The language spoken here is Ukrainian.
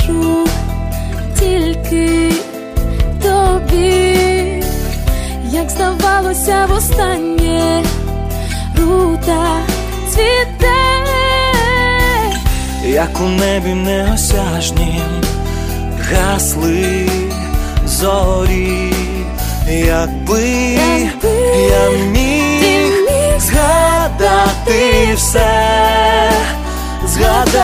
скажу тільки тобі, як здавалося востаннє, рута цвіте, як у небі неосяжнім гасли зорі, якби я міг згадати все, згадати